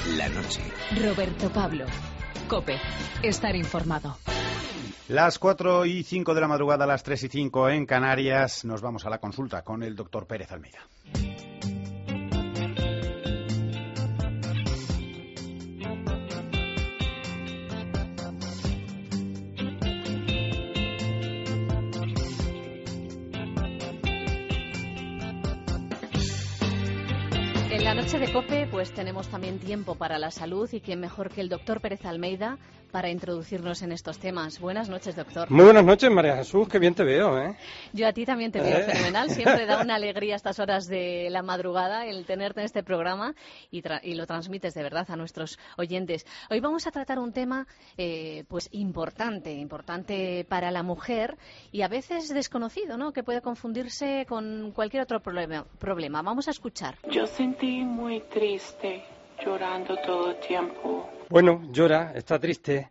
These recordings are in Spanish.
la noche. Roberto Pablo. COPE. Estar informado. Las 4:05 de la madrugada, las 3:05 en Canarias. Nos vamos a la consulta con el doctor Pérez Almeida. En la noche de COPE pues tenemos también tiempo para la salud y quién mejor que el doctor Pérez Almeida para introducirnos en estos temas. Buenas noches, doctor. Muy buenas noches, María Jesús, qué bien te veo, ¿eh? Yo a ti también te veo fenomenal. Siempre da una alegría a estas horas de la madrugada el tenerte en este programa y lo transmites de verdad a nuestros oyentes. Hoy vamos a tratar un tema pues importante para la mujer y a veces desconocido, ¿no? Que puede confundirse con cualquier otro problema. Vamos a escuchar. Yo sentí muy triste, llorando todo el tiempo. Bueno, llora, está triste.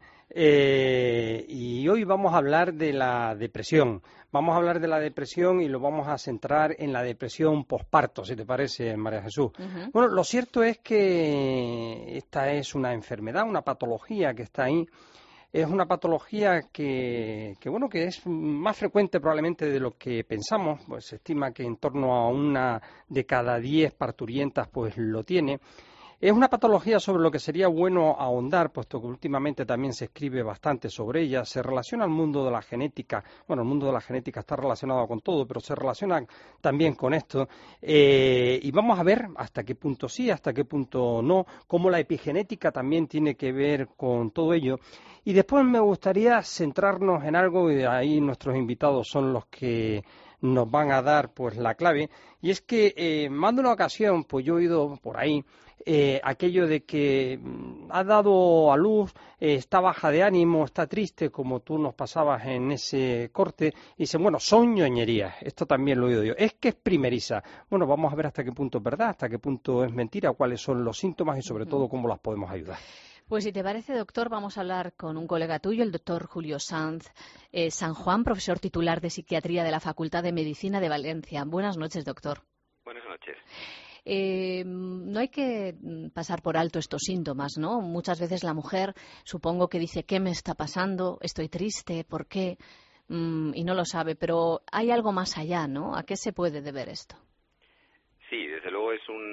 Y hoy vamos a hablar de la depresión. Vamos a hablar de la depresión y lo vamos a centrar en la depresión posparto, si te parece, María Jesús. Uh-huh. Bueno, lo cierto es que esta es una enfermedad, una patología que está ahí. Es una patología que es más frecuente probablemente de lo que pensamos. Pues se estima que en torno a 1 de cada 10 parturientas pues lo tiene. Es una patología sobre lo que sería bueno ahondar, puesto que últimamente también se escribe bastante sobre ella. Se relaciona al mundo de la genética. Bueno, el mundo de la genética está relacionado con todo, pero se relaciona también con esto. Y vamos a ver hasta qué punto sí, hasta qué punto no, cómo la epigenética también tiene que ver con todo ello. Y después me gustaría centrarnos en algo, y ahí nuestros invitados son los que nos van a dar pues la clave, y es que más de una ocasión pues yo he oído por ahí aquello de que ha dado a luz, está baja de ánimo, está triste, como tú nos pasabas en ese corte, y dicen, bueno, son ñoñerías, esto también lo he oído yo, es que es primeriza. Bueno, vamos a ver hasta qué punto es verdad, hasta qué punto es mentira, cuáles son los síntomas y sobre todo cómo las podemos ayudar. Pues si te parece, doctor, vamos a hablar con un colega tuyo, el doctor Julio Sanz San Juan, profesor titular de Psiquiatría de la Facultad de Medicina de Valencia. Buenas noches, doctor. Buenas noches. No hay que pasar por alto estos síntomas, ¿no? Muchas veces la mujer, supongo que dice, ¿qué me está pasando? Estoy triste, ¿por qué? Y no lo sabe, pero hay algo más allá, ¿no? ¿A qué se puede deber esto? Sí, desde luego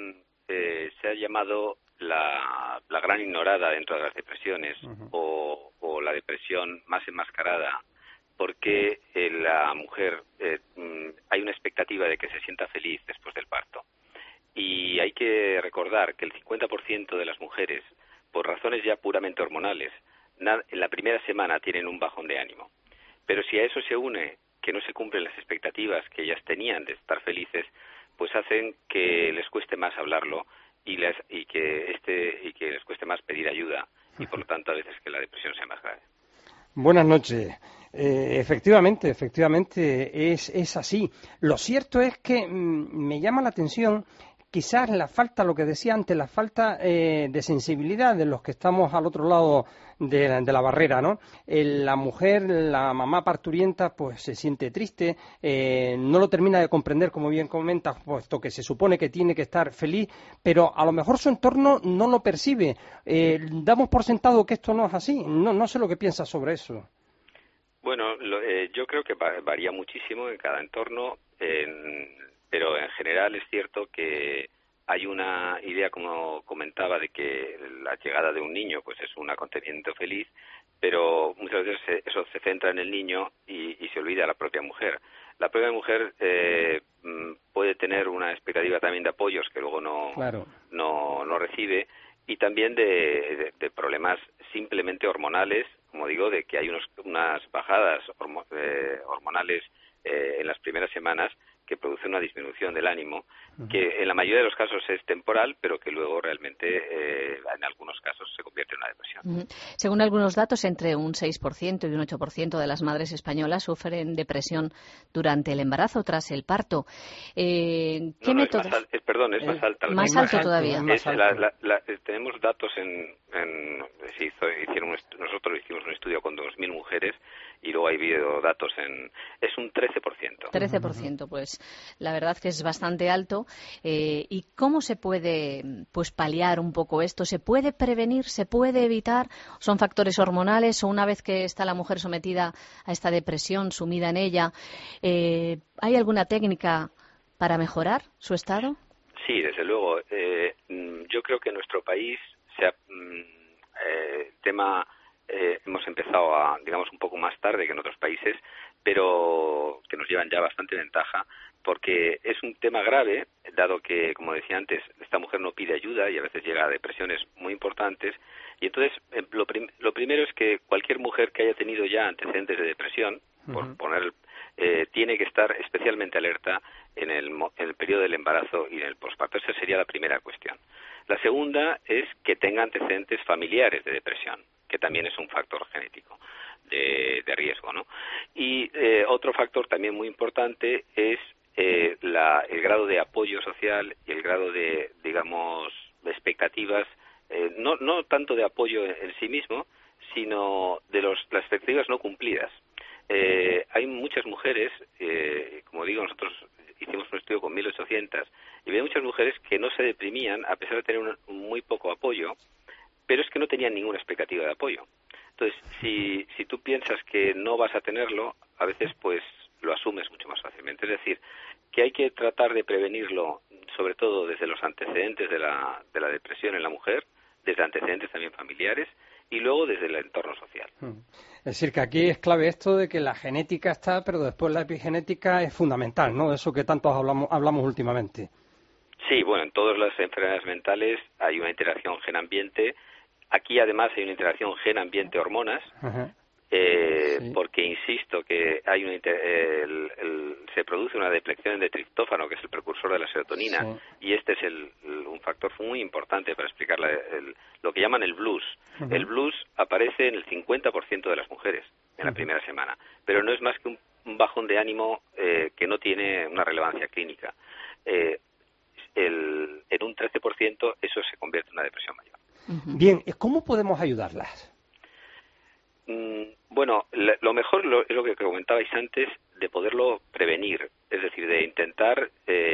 se ha llamado la gran ignorada dentro de las depresiones, uh-huh, o la depresión más enmascarada, porque la mujer hay una expectativa de que se sienta feliz después del parto. Y hay que recordar que el 50% de las mujeres, por razones ya puramente hormonales, en la primera semana tienen un bajón de ánimo. Pero si a eso se une que no se cumplen las expectativas que ellas tenían de estar felices, pues hacen que les cueste más hablarlo y que les cueste más pedir ayuda, y por lo tanto a veces que la depresión sea más grave. Buenas noches. Efectivamente, es así. Lo cierto es que me llama la atención quizás la falta, lo que decía antes, la falta de sensibilidad de los que estamos al otro lado de la barrera, ¿no? La mujer, la mamá parturienta, pues se siente triste, no lo termina de comprender, como bien comentas, puesto que se supone que tiene que estar feliz, pero a lo mejor su entorno no lo percibe. Damos por sentado que esto no es así. No sé lo que piensas sobre eso. Bueno, yo creo que varía muchísimo en cada entorno, pero en general es cierto que hay una idea, como comentaba, de que la llegada de un niño pues es un acontecimiento feliz, pero muchas veces eso se centra en el niño y se olvida a la propia mujer. La propia mujer puede tener una expectativa también de apoyos que luego no recibe, y también de problemas simplemente hormonales, como digo, de que hay unas bajadas hormonales en las primeras semanas que produce una disminución del ánimo, que en la mayoría de los casos es temporal, pero que luego realmente en algunos casos se convierte en una depresión. Según algunos datos, entre un 6% y un 8% de las madres españolas sufren depresión durante el embarazo tras el parto. ¿Qué métodos? Es más alta. Más alto todavía. Tenemos datos nosotros hicimos un estudio con 2.000 mujeres y luego hay habido datos es un 13%. 13%, pues la verdad que es bastante alto. ¿Y cómo se puede pues paliar un poco esto? ¿Se puede prevenir? ¿Se puede evitar? ¿Son factores hormonales o una vez que está la mujer sometida a esta depresión, sumida en ella, hay alguna técnica para mejorar su estado? Sí, desde luego. Yo creo que en nuestro país el tema hemos empezado digamos, un poco más tarde que en otros países, pero que nos llevan ya bastante ventaja, porque es un tema grave, dado que, como decía antes, esta mujer no pide ayuda y a veces llega a depresiones muy importantes. Y entonces, lo primero es que cualquier mujer que haya tenido ya antecedentes de depresión, tiene que estar especialmente alerta en el periodo del embarazo y en el posparto. Esa sería la primera cuestión. La segunda es que tenga antecedentes familiares de depresión, que también es un factor genético de riesgo, ¿no? Y otro factor también muy importante es el grado de apoyo social y el grado de, digamos, de expectativas, no tanto de apoyo en sí mismo, sino de las expectativas no cumplidas. Hay muchas mujeres, como digo, nosotros hicimos un estudio con 1.800 y había muchas mujeres que no se deprimían a pesar de tener muy poco apoyo, pero es que no tenían ninguna expectativa de apoyo. Entonces, si tú piensas que no vas a tenerlo, a veces pues lo asumes mucho más fácilmente. Es decir, que hay que tratar de prevenirlo, sobre todo desde los antecedentes de la depresión en la mujer, desde antecedentes también familiares y luego desde el entorno social. Es decir, que aquí es clave esto de que la genética está, pero después la epigenética es fundamental, ¿no? Eso que tanto hablamos últimamente. Sí, bueno, en todas las enfermedades mentales hay una interacción gen-ambiente. Aquí, además, hay una interacción gen-ambiente-hormonas, porque, insisto, que hay se produce una depleción de triptófano, que es el precursor de la serotonina, y este es un factor muy importante para explicar lo que llaman el blues. El blues aparece en el 50% de las mujeres en la primera semana, pero no es más que un bajón de ánimo que no tiene una relevancia clínica. En un 13% eso se convierte en una depresión mayor. Bien, ¿cómo podemos ayudarlas? Bueno, lo mejor es lo que comentabais antes, de poderlo prevenir, es decir, de intentar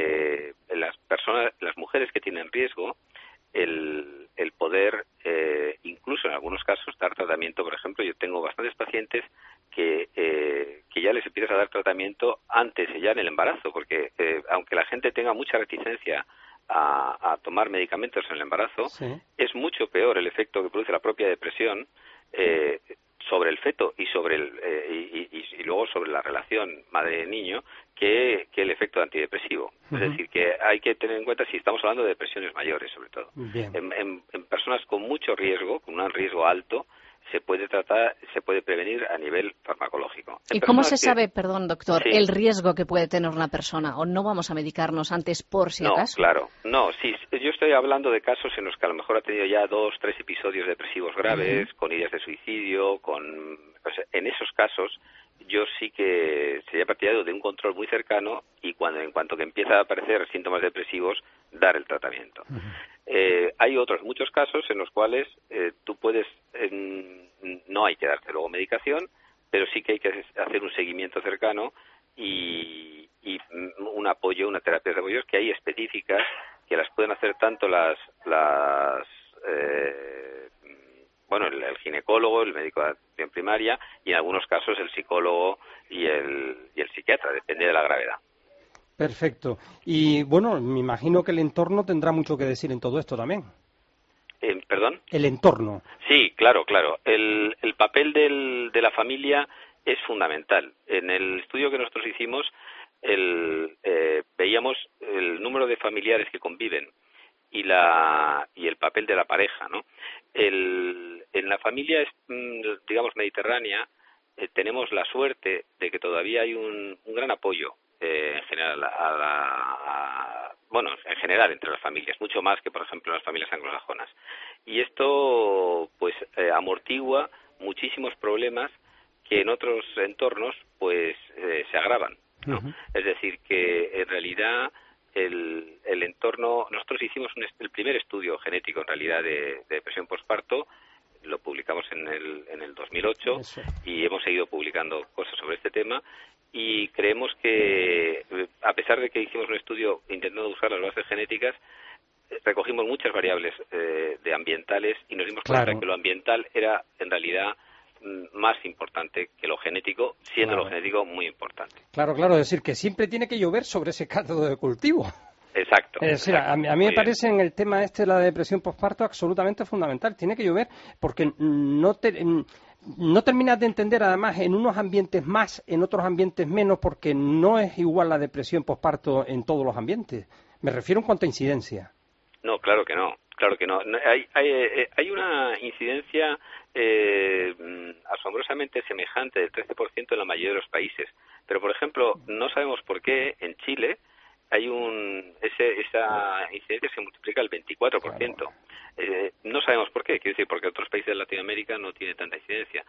las mujeres que tienen riesgo, el poder, incluso en algunos casos, dar tratamiento. Por ejemplo, yo tengo bastantes pacientes que ya les empiezas a dar tratamiento antes, ya en el embarazo, porque aunque la gente tenga mucha reticencia a tomar medicamentos en el embarazo, es mucho peor el efecto que produce la propia depresión sobre el feto y sobre y luego sobre la relación madre-niño que el efecto antidepresivo. Es decir, que hay que tener en cuenta si estamos hablando de depresiones mayores, sobre todo. En personas con mucho riesgo, con un riesgo alto, se puede prevenir a nivel farmacológico. ¿Y cómo se sabe, perdón, doctor, el riesgo que puede tener una persona? ¿O no vamos a medicarnos antes por si acaso? Claro. No, sí. Yo estoy hablando de casos en los que a lo mejor ha tenido ya 2, 3 episodios depresivos graves, con ideas de suicidio, en esos casos yo sí que sería partidario de un control muy cercano y en cuanto que empieza a aparecer síntomas depresivos, dar el tratamiento. Hay muchos casos en los cuales tú puedes, no hay que darte luego medicación, pero sí que hay que hacer un seguimiento cercano y un apoyo, una terapia de apoyo que hay específicas que las pueden hacer tanto el ginecólogo, el médico de atención primaria y en algunos casos el psicólogo y el psiquiatra, depende de la gravedad. Perfecto. Y bueno, me imagino que el entorno tendrá mucho que decir en todo esto también. ¿Perdón? El entorno. Sí, claro. El papel de la familia es fundamental. En el estudio que nosotros hicimos, veíamos el número de familiares que conviven y el papel de la pareja, ¿no? En la familia, digamos, mediterránea, tenemos la suerte de que todavía hay un gran apoyo en general en general entre las familias, mucho más que por ejemplo en las familias anglosajonas, y esto pues amortigua muchísimos problemas que en otros entornos pues se agravan, ¿no? Es decir, que en realidad el entorno, nosotros hicimos el primer estudio genético en realidad de depresión posparto lo publicamos en el 2008 y hemos seguido publicando cosas sobre este tema. Y creemos que, a pesar de que hicimos un estudio intentando buscar las bases genéticas, recogimos muchas variables de ambientales y nos dimos cuenta que lo ambiental era, en realidad, más importante que lo genético, siendo lo genético muy importante. Claro, es decir, que siempre tiene que llover sobre ese caldo de cultivo. Exacto. Es decir, a mí me parece en el tema de la depresión postparto absolutamente fundamental. Tiene que llover porque no terminas de entender, además, en unos ambientes más, en otros ambientes menos, porque no es igual la depresión postparto en todos los ambientes. Me refiero en cuanto a incidencia. No, claro que no. Hay una incidencia asombrosamente semejante del 13% en la mayoría de los países. Pero, por ejemplo, no sabemos por qué en Chile hay esa incidencia se multiplica al 24%. Claro. No sabemos por qué, quiero decir, porque otros países de Latinoamérica no tienen tanta incidencia.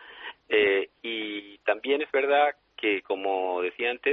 Y también es verdad que, como decía antes,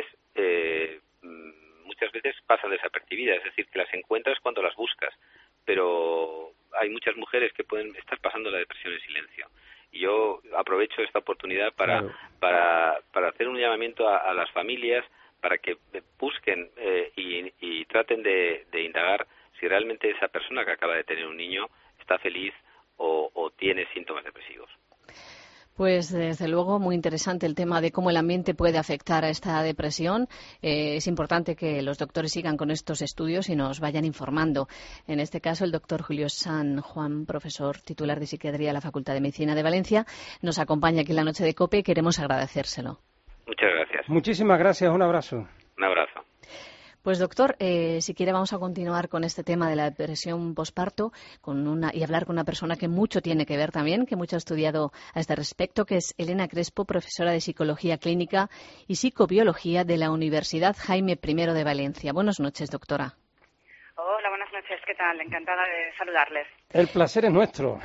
muchas veces pasan desapercibidas, es decir, que las encuentras cuando las buscas, pero hay muchas mujeres que pueden estar pasando la depresión en silencio. Y yo aprovecho esta oportunidad para hacer un llamamiento a las familias para que busquen y traten de indagar si realmente esa persona que acaba de tener un niño está feliz o tiene síntomas depresivos. Pues desde luego muy interesante el tema de cómo el ambiente puede afectar a esta depresión. Es importante que los doctores sigan con estos estudios y nos vayan informando. En este caso, el doctor Julio San Juan, profesor titular de Psiquiatría de la Facultad de Medicina de Valencia, nos acompaña aquí en la noche de COPE y queremos agradecérselo. Muchas gracias. Muchísimas gracias. Un abrazo. Un abrazo. Pues doctor, si quiere vamos a continuar con este tema de la depresión posparto y hablar con una persona que mucho tiene que ver también, que mucho ha estudiado a este respecto, que es Elena Crespo, profesora de Psicología Clínica y Psicobiología de la Universidad Jaime I de Valencia. Buenas noches, doctora. Hola, buenas noches. ¿Qué tal? Encantada de saludarles. El placer es nuestro.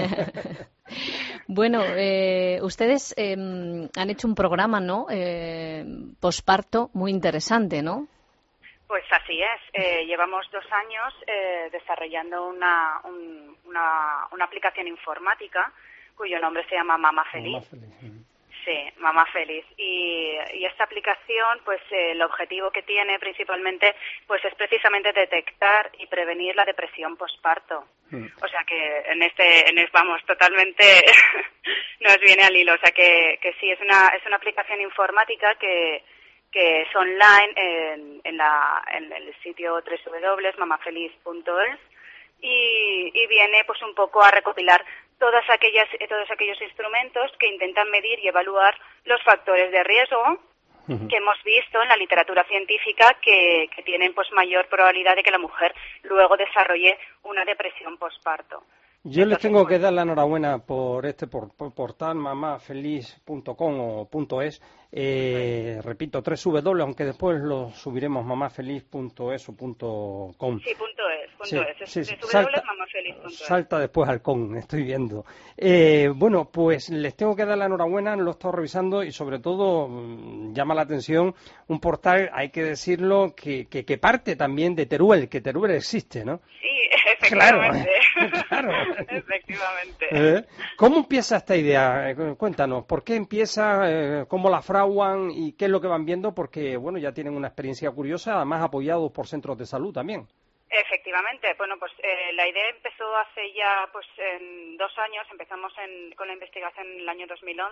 Bueno, ustedes han hecho un programa, ¿no? Posparto muy interesante, ¿no? Pues así es. Llevamos 2 años desarrollando una aplicación informática cuyo nombre se llama Mamá Feliz. Sí, Mamá Feliz. Y esta aplicación, pues el objetivo que tiene principalmente, pues es precisamente detectar y prevenir la depresión posparto. O sea que vamos, totalmente nos viene al hilo. O sea que sí, es una aplicación informática que es online en el sitio www.mamafeliz.es y viene pues un poco a recopilar todos aquellos instrumentos que intentan medir y evaluar los factores de riesgo que hemos visto en la literatura científica que tienen pues mayor probabilidad de que la mujer luego desarrolle una depresión posparto. Yo les tengo que dar la enhorabuena por este portal mamafeliz.com o .es. Repito, 3W, aunque después lo subiremos mamafeliz.es o .com. Sí, .es. Salta después al com, estoy viendo. Bueno, pues les tengo que dar la enhorabuena, lo he estado revisando y sobre todo llama la atención un portal, hay que decirlo, que parte también de Teruel, que Teruel existe, ¿no? Sí, efectivamente. Claro. Efectivamente. ¿Cómo empieza esta idea? Cuéntanos, ¿por qué empieza? ¿Cómo la fraguan? ¿Y qué es lo que van viendo? Porque, bueno, ya tienen una experiencia curiosa, además apoyados por centros de salud también. Efectivamente. Bueno, pues la idea empezó hace ya pues en 2 años. Empezamos con la investigación en el año 2011.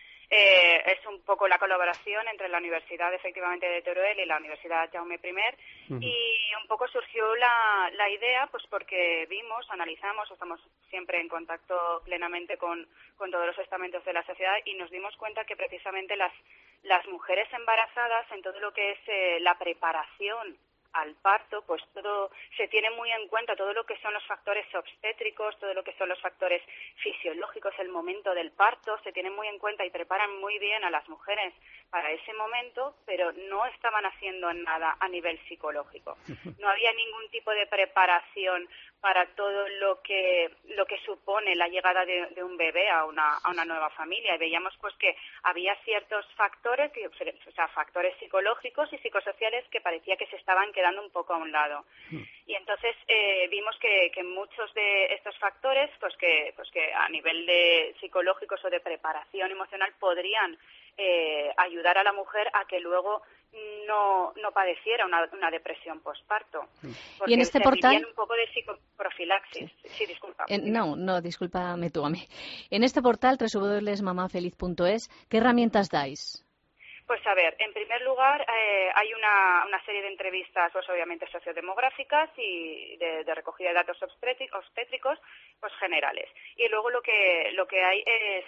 Es un poco la colaboración entre la Universidad efectivamente de Teruel y la Universidad Jaume I y un poco surgió la idea pues porque analizamos, estamos siempre en contacto plenamente con todos los estamentos de la sociedad y nos dimos cuenta que precisamente las mujeres embarazadas en todo lo que es la preparación al parto, pues todo se tiene muy en cuenta, todo lo que son los factores obstétricos, todo lo que son los factores fisiológicos, el momento del parto, se tiene muy en cuenta y preparan muy bien a las mujeres para ese momento, pero no estaban haciendo nada a nivel psicológico. No había ningún tipo de preparación para todo lo que supone la llegada de un bebé a una nueva familia. Y veíamos pues que había ciertos factores, factores psicológicos y psicosociales que parecía que se estaban quedando quedando un poco a un lado. Y entonces vimos que muchos de estos factores, pues que a nivel de psicológicos o de preparación emocional podrían ayudar a la mujer a que luego no padeciera una depresión posparto. Y en este portal un poco de psicoprofilaxis. Sí, disculpa. No, discúlpame tú a mí. En este portal www.mamafeliz.es, ¿qué herramientas dais? Pues a ver, en primer lugar hay una serie de entrevistas, pues obviamente sociodemográficas y de recogida de datos obstétricos, pues generales. Y luego lo que hay es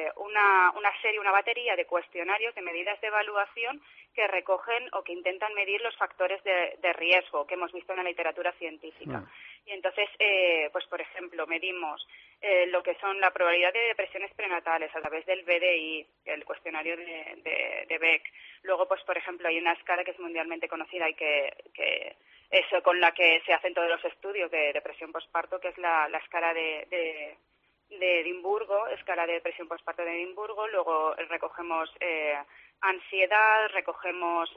una batería de cuestionarios, de medidas de evaluación que recogen o que intentan medir los factores de riesgo que hemos visto en la literatura científica. Y entonces, pues por ejemplo, medimos lo que son la probabilidad de depresiones prenatales a través del BDI, el cuestionario de Beck. Luego, pues por ejemplo, hay una escala que es mundialmente conocida y que eso con la que se hacen todos los estudios de depresión posparto, que es la escala de Edimburgo, escala de depresión posparto de Edimburgo. Luego recogemos ansiedad, recogemos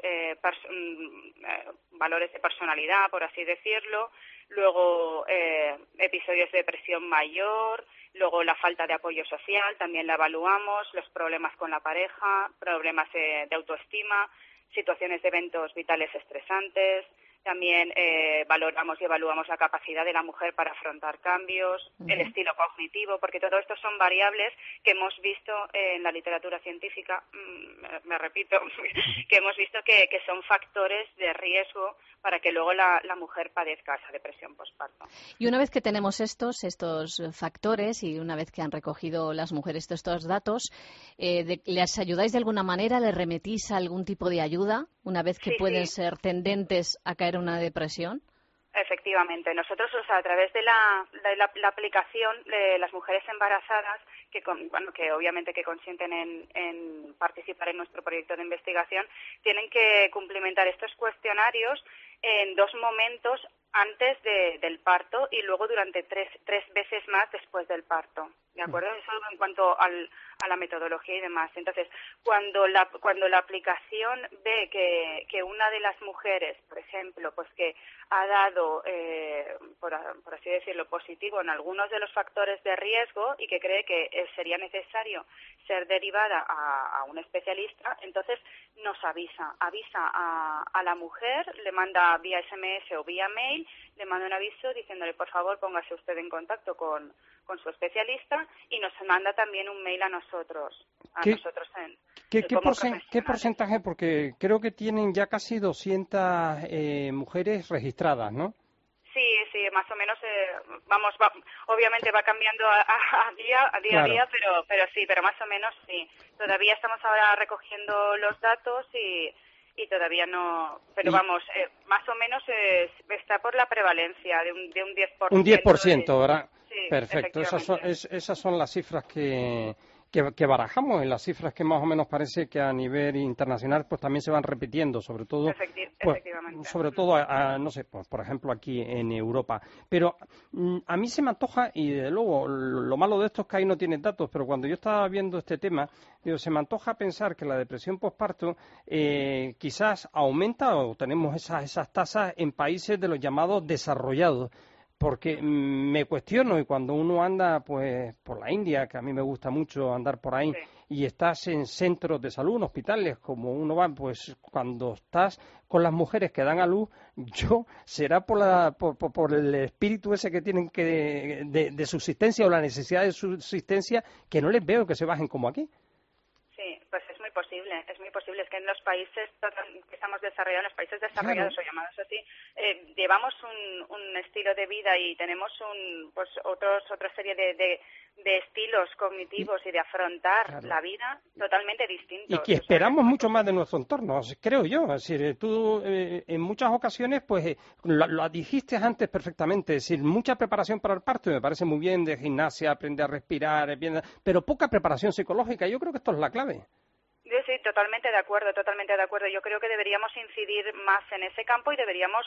valores de personalidad, por así decirlo. Luego episodios de depresión mayor, luego la falta de apoyo social, también la evaluamos, los problemas con la pareja, problemas de autoestima, situaciones de eventos vitales estresantes. También valoramos y evaluamos la capacidad de la mujer para afrontar cambios, el estilo cognitivo, porque todo esto son variables que hemos visto en la literatura científica, me repito, que hemos visto que son factores de riesgo para que luego la mujer padezca esa depresión posparto. Y una vez que tenemos estos factores y una vez que han recogido las mujeres estos datos, ¿les ayudáis de alguna manera? ¿Les remitís a algún tipo de ayuda una vez que pueden ser tendentes a caer en una depresión? Efectivamente, nosotros a través de la aplicación de las mujeres embarazadas que obviamente que consienten en participar en nuestro proyecto de investigación, tienen que cumplimentar estos cuestionarios en 2 momentos antes del parto y luego durante tres veces más después del parto, ¿de acuerdo? Eso en cuanto a la metodología y demás. Entonces, cuando la aplicación ve que una de las mujeres, por ejemplo, pues que ha dado, por así decirlo, positivo en algunos de los factores de riesgo y que cree que sería necesario ser derivada a un especialista, entonces nos avisa a la mujer, le manda vía SMS o vía mail, le manda un aviso diciéndole, por favor, póngase usted en contacto con su especialista, y nos manda también un mail a nosotros. ¿Qué porcentaje? Porque creo que tienen ya casi 200 mujeres registradas, ¿no? Sí, más o menos, obviamente va cambiando a día, pero más o menos sí. Todavía estamos ahora recogiendo los datos y todavía no, pero más o menos está por la prevalencia de un 10%. Un 10%, ¿verdad? Sí, perfecto. Esas son las cifras que barajamos, en las cifras que más o menos parece que a nivel internacional pues también se van repitiendo, sobre todo efectivamente. Sobre todo no sé, pues por ejemplo aquí en Europa. Pero a mí se me antoja, y desde luego lo malo de esto es que ahí no tienen datos, pero cuando yo estaba viendo este tema, se me antoja pensar que la depresión posparto quizás aumenta, o tenemos esas tasas en países de los llamados desarrollados. Porque me cuestiono, y cuando uno anda pues por la India, que a mí me gusta mucho andar por ahí, y estás en centros de salud, en hospitales, como uno va, pues cuando estás con las mujeres que dan a luz, será por el espíritu ese que tienen de subsistencia o la necesidad de subsistencia, que no les veo que se bajen como aquí. Sí, pues es muy posible. Es que en los países que estamos desarrollando, los países desarrollados o llamados así, llevamos un estilo de vida y tenemos otra serie de estilos cognitivos y de afrontar la vida totalmente distintos. Y que esperamos mucho más de nuestro entorno, creo yo. Es decir, tú en muchas ocasiones, pues lo dijiste antes perfectamente, es decir, mucha preparación para el parto, y me parece muy bien, de gimnasia, aprender a respirar, pero poca preparación psicológica. Yo creo que esto es la clave. Yo sí, totalmente de acuerdo. Yo creo que deberíamos incidir más en ese campo y deberíamos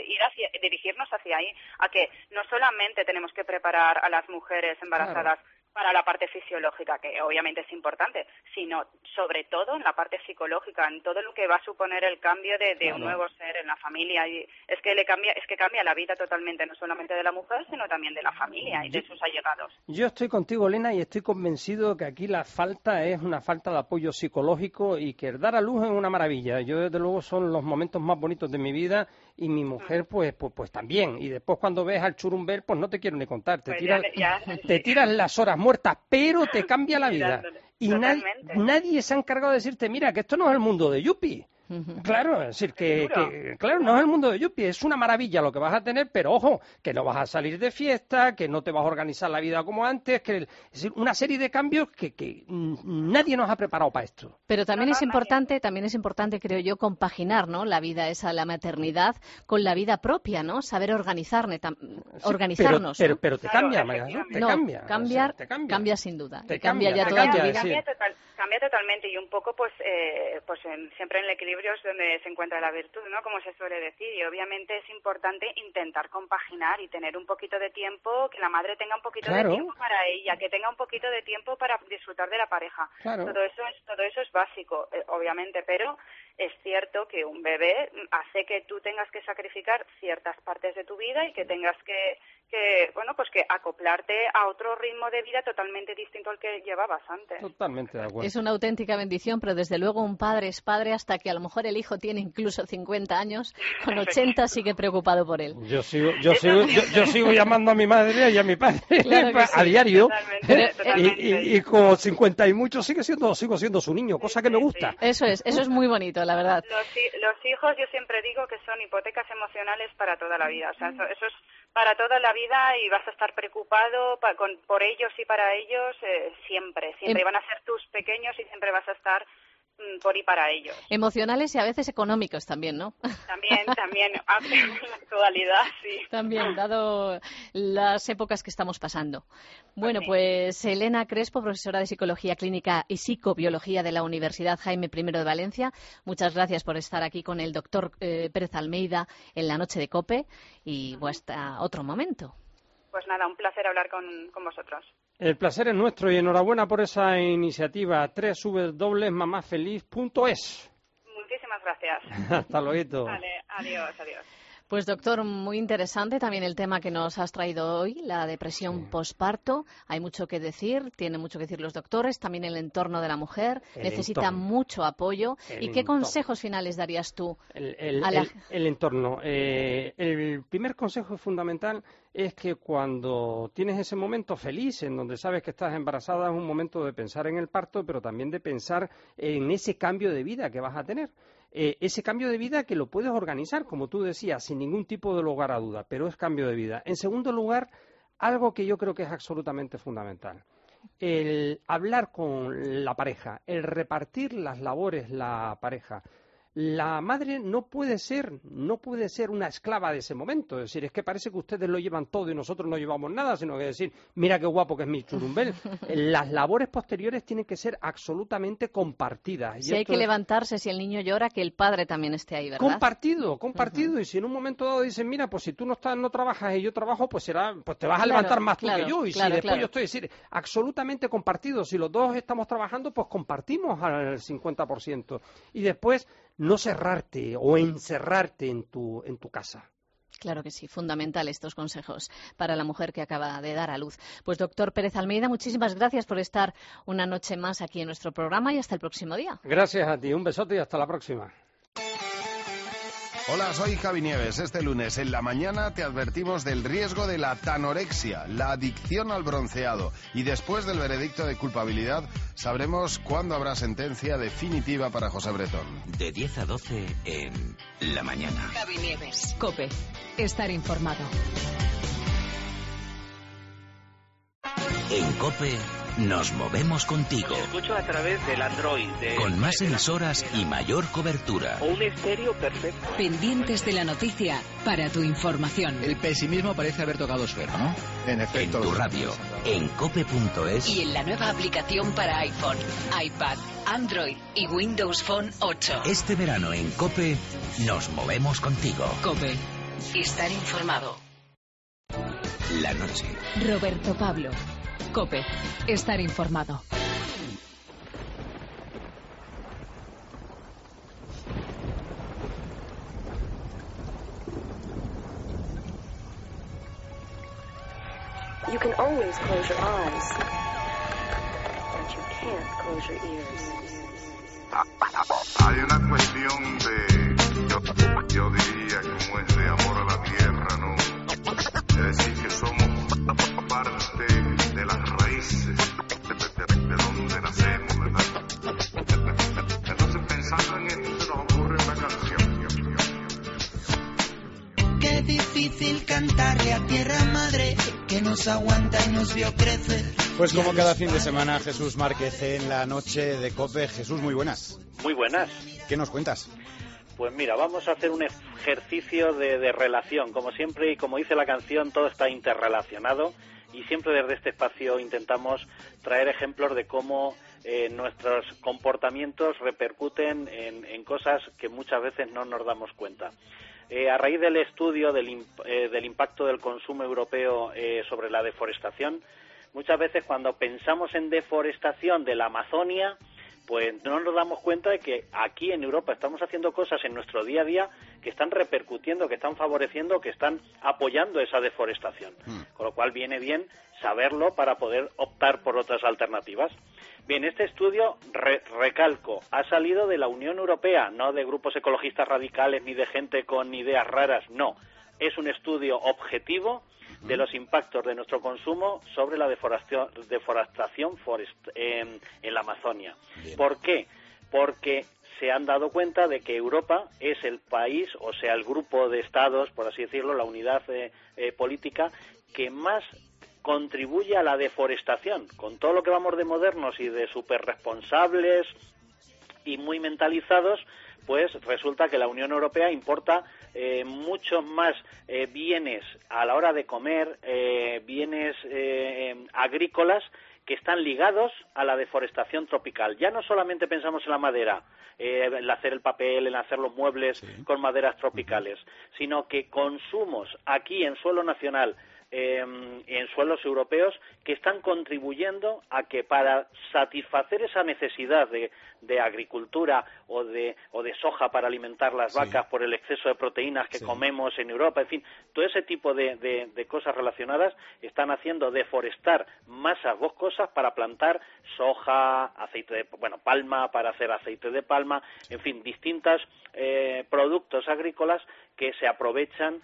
dirigirnos hacia ahí, a que no solamente tenemos que preparar a las mujeres embarazadas para la parte fisiológica, que obviamente es importante, sino sobre todo en la parte psicológica, en todo lo que va a suponer el cambio de un nuevo ser en la familia. Y es que cambia la vida totalmente, no solamente de la mujer, sino también de la familia y de sus allegados. Yo estoy contigo, Elena, y estoy convencido que aquí la falta es una falta de apoyo psicológico, y que el dar a luz es una maravilla. Yo, desde luego, son los momentos más bonitos de mi vida, y mi mujer pues también. Y después, cuando ves al churumbel, pues no te quiero ni contar, te tiras las horas muertas, pero te cambia la vida. Y nadie se ha encargado de decirte, mira, que esto no es el mundo de Yuppie. Claro, es decir, claro, no es el mundo de Yuppie, es una maravilla lo que vas a tener, pero ojo, que no vas a salir de fiesta, que no te vas a organizar la vida como antes, es decir, una serie de cambios que nadie nos ha preparado para esto. Pero también es importante, creo yo, compaginar, ¿no?, la vida esa, la maternidad, con la vida propia, ¿no? Saber organizarnos. Pero te cambia, María Jesús, cambia sin duda. Cambia totalmente, y un poco siempre en el equilibrio es donde se encuentra la virtud, ¿no?, como se suele decir, y obviamente es importante intentar compaginar y tener un poquito de tiempo, que la madre tenga un poquito de tiempo para ella, que tenga un poquito de tiempo para disfrutar de la pareja. Todo eso es básico, obviamente, pero es cierto que un bebé hace que tú tengas que sacrificar ciertas partes de tu vida y que tengas que acoplarte a otro ritmo de vida totalmente distinto al que llevabas antes. Totalmente de acuerdo. Es una auténtica bendición, pero desde luego un padre es padre hasta que a lo mejor el hijo tiene incluso 50 años, con 80 sigue preocupado por él. Yo sigo llamando a mi madre y a mi padre a diario, Totalmente. Y con 50 y mucho sigo siendo su niño, cosa que me gusta. Eso es muy bonito, la verdad. Los hijos, yo siempre digo que son hipotecas emocionales para toda la vida, o sea, eso es para toda la vida, y vas a estar preocupado por ellos y para ellos siempre van a ser tus pequeños y siempre vas a estar por y para ellos. Emocionales y a veces económicos también, ¿no? También, en la actualidad, sí. También, dado las épocas que estamos pasando. Bueno, pues Elena Crespo, profesora de Psicología Clínica y Psicobiología de la Universidad Jaime I de Valencia, muchas gracias por estar aquí con el doctor Pérez Almeida en la noche de COPE, y hasta otro momento. Pues nada, un placer hablar con vosotros. El placer es nuestro, y enhorabuena por esa iniciativa. www.mamafeliz.es. Muchísimas gracias. Hasta luego. Vale, adiós. Pues doctor, muy interesante también el tema que nos has traído hoy, la depresión posparto. Hay mucho que decir, tienen mucho que decir los doctores, también el entorno de la mujer, necesita mucho apoyo. ¿Y qué consejos finales darías tú? El entorno. El primer consejo fundamental es que cuando tienes ese momento feliz en donde sabes que estás embarazada, es un momento de pensar en el parto, pero también de pensar en ese cambio de vida que vas a tener. Ese cambio de vida que lo puedes organizar, como tú decías, sin ningún tipo de lugar a duda, pero es cambio de vida. En segundo lugar, algo que yo creo que es absolutamente fundamental, el hablar con la pareja, el repartir las labores la pareja. La madre no puede ser una esclava de ese momento, es decir, es que parece que ustedes lo llevan todo y nosotros no llevamos nada, sino que decir, mira qué guapo que es mi churumbel. Las labores posteriores tienen que ser absolutamente compartidas. Si hay que levantarse, si el niño llora, que el padre también esté ahí, ¿verdad? Compartido, y si en un momento dado dicen, mira, pues si tú no trabajas y yo trabajo, pues te vas a levantar más tú que yo, y si después yo estoy, es decir, absolutamente compartido. Si los dos estamos trabajando, pues compartimos al 50%, y después no cerrarte o encerrarte en tu casa. Claro que sí, fundamental estos consejos para la mujer que acaba de dar a luz. Pues doctor Pérez Almeida, muchísimas gracias por estar una noche más aquí en nuestro programa, y hasta el próximo día. Gracias a ti, un besote y hasta la próxima. Hola, soy Javi Nieves. Este lunes en la mañana te advertimos del riesgo de la tanorexia, la adicción al bronceado. Y después del veredicto de culpabilidad, sabremos cuándo habrá sentencia definitiva para José Bretón. De 10 a 12 en la mañana. Javi Nieves. COPE. Estar informado. En COPE nos movemos contigo. Escucho a través del Android. Con más emisoras y mayor cobertura. O un estéreo perfecto. Pendientes de la noticia para tu información. El pesimismo parece haber tocado suelo, ¿no? En efecto. En tu radio, en cope.es. Y en la nueva aplicación para iPhone, iPad, Android y Windows Phone 8. Este verano en COPE nos movemos contigo. COPE. Estar informado. La noche. Roberto Pablo. COPE. Estar informado. You can always close your eyes, but you can't close your ears. Hay una cuestión de, yo diría, como es de amor a la tierra, ¿no? Es decir, que somos parte de las raíces de donde nacemos, ¿verdad? Entonces, pensando en esto, se nos ocurre una canción. Qué difícil cantarle a tierra madre que nos aguanta y nos vio crecer. Pues como cada fin de semana, Jesús Márquez en la noche de COPE. Jesús, muy buenas. Muy buenas. ¿Qué nos cuentas? Pues mira, vamos a hacer un ejercicio de relación. Como siempre y como dice la canción, todo está interrelacionado y siempre desde este espacio intentamos traer ejemplos de cómo nuestros comportamientos repercuten en cosas que muchas veces no nos damos cuenta. A raíz del estudio del impacto del consumo europeo sobre la deforestación, muchas veces cuando pensamos en deforestación de la Amazonia, pues no nos damos cuenta de que aquí en Europa estamos haciendo cosas en nuestro día a día que están repercutiendo, que están favoreciendo, que están apoyando esa deforestación. Con lo cual viene bien saberlo para poder optar por otras alternativas. Bien, este estudio, recalco, ha salido de la Unión Europea, no de grupos ecologistas radicales ni de gente con ideas raras, no. Es un estudio objetivo de los impactos de nuestro consumo sobre la deforestación en la Amazonia. Bien. ¿Por qué? Porque se han dado cuenta de que Europa es el país, o sea, el grupo de estados, por así decirlo, la unidad política, que más contribuye a la deforestación. Con todo lo que vamos de modernos y de súper responsables y muy mentalizados, pues resulta que la Unión Europea importa muchos más bienes a la hora de comer, bienes agrícolas que están ligados a la deforestación tropical. Ya no solamente pensamos en la madera, en hacer el papel, en hacer los muebles con maderas tropicales, sino que consumos aquí en suelo nacional, en suelos europeos, que están contribuyendo a que para satisfacer esa necesidad de agricultura o de soja para alimentar las vacas por el exceso de proteínas que comemos en Europa, en fin, todo ese tipo de cosas relacionadas están haciendo deforestar masas boscosas para plantar soja, aceite de palma para hacer aceite de palma, en fin, distintos productos agrícolas que se aprovechan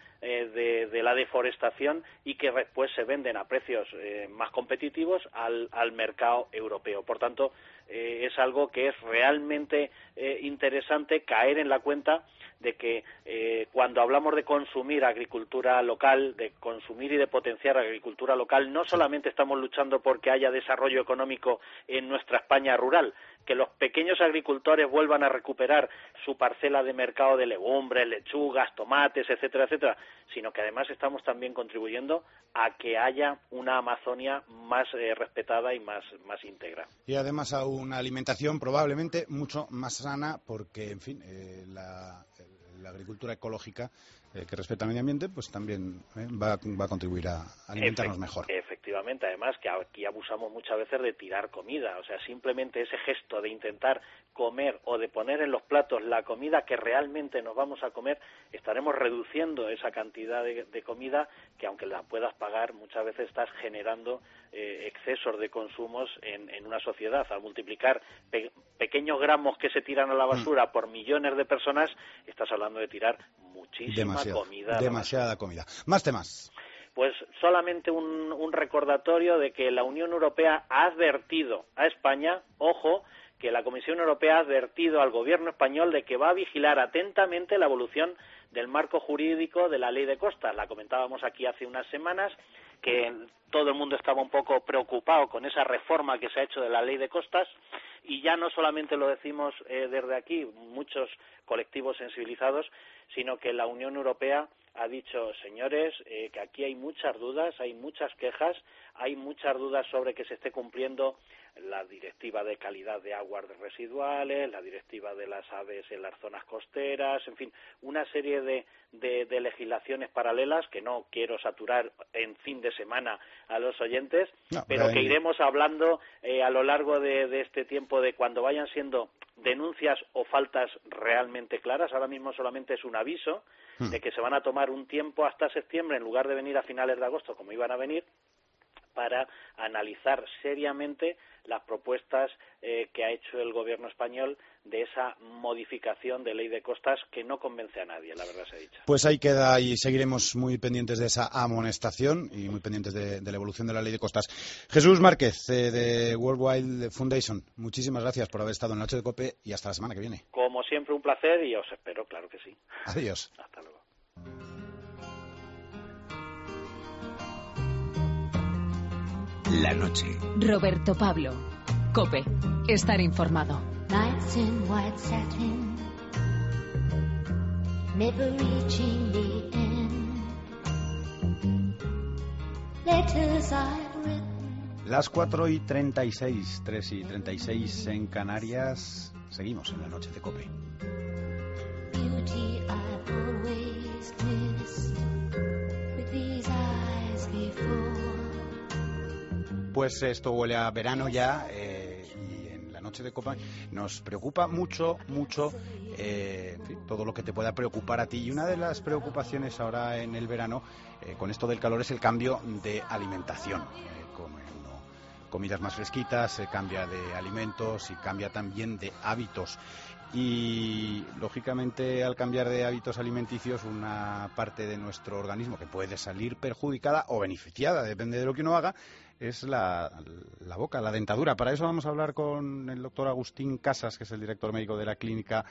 de la deforestación y que después se venden a precios más competitivos al mercado europeo. Por tanto, es algo que es realmente interesante caer en la cuenta de que cuando hablamos de consumir agricultura local, de consumir y de potenciar agricultura local, no solamente estamos luchando porque haya desarrollo económico en nuestra España rural, que los pequeños agricultores vuelvan a recuperar su parcela de mercado de legumbres, lechugas, tomates, etcétera, etcétera, sino que además estamos también contribuyendo a que haya una Amazonia más respetada y más íntegra. Y además a una alimentación probablemente mucho más sana porque, en fin, la agricultura ecológica que respeta al medio ambiente, pues también va a contribuir a alimentarnos mejor. Efectivamente, además que aquí abusamos muchas veces de tirar comida, o sea, simplemente ese gesto de intentar comer o de poner en los platos la comida que realmente nos vamos a comer, estaremos reduciendo esa cantidad de comida que aunque la puedas pagar, muchas veces estás generando excesos de consumos en una sociedad. Al multiplicar pequeños gramos que se tiran a la basura por millones de personas, estás hablando de tirar muchísima comida. Demasiada comida. Más temas. Pues solamente un recordatorio de que la Unión Europea ha advertido a España, ojo, que la Comisión Europea ha advertido al gobierno español de que va a vigilar atentamente la evolución del marco jurídico de la ley de costas. La comentábamos aquí hace unas semanas, que todo el mundo estaba un poco preocupado con esa reforma que se ha hecho de la ley de costas, y ya no solamente lo decimos desde aquí, muchos colectivos sensibilizados, sino que la Unión Europea ha dicho, señores, que aquí hay muchas dudas, hay muchas quejas, hay muchas dudas sobre que se esté cumpliendo la directiva de calidad de aguas residuales, la directiva de las aves en las zonas costeras, en fin, una serie de legislaciones paralelas que no quiero saturar en fin de semana a los oyentes, pero que iremos hablando a lo largo de este tiempo, de cuando vayan siendo denuncias o faltas realmente claras. Ahora mismo solamente es un aviso de que se van a tomar un tiempo hasta septiembre en lugar de venir a finales de agosto como iban a venir, para analizar seriamente las propuestas que ha hecho el gobierno español de esa modificación de ley de costas que no convence a nadie, la verdad se ha dicho. Pues ahí queda, y seguiremos muy pendientes de esa amonestación y muy pendientes de la evolución de la ley de costas. Jesús Márquez, de World Wildlife Foundation, muchísimas gracias por haber estado en la Noche de COPE y hasta la semana que viene. Como siempre, un placer y os espero, claro que sí. Adiós. Hasta luego. La noche. Roberto Pablo. COPE. Estar informado. Nights in white satin, never reaching the end. Letters I've written. Las 4:36, 3:36 en Canarias. Seguimos en la Noche de COPE. Beauty I've always missed with these eyes before. Pues esto huele a verano ya, y en la Noche de COPE nos preocupa mucho, en fin, todo lo que te pueda preocupar a ti. Y una de las preocupaciones ahora en el verano, con esto del calor, es el cambio de alimentación. Comidas más fresquitas, se cambia de alimentos y cambia también de hábitos. Y lógicamente, al cambiar de hábitos alimenticios, una parte de nuestro organismo que puede salir perjudicada o beneficiada, depende de lo que uno haga, es la boca, la dentadura. Para eso vamos a hablar con el doctor Agustín Casas, que es el director médico de la clínica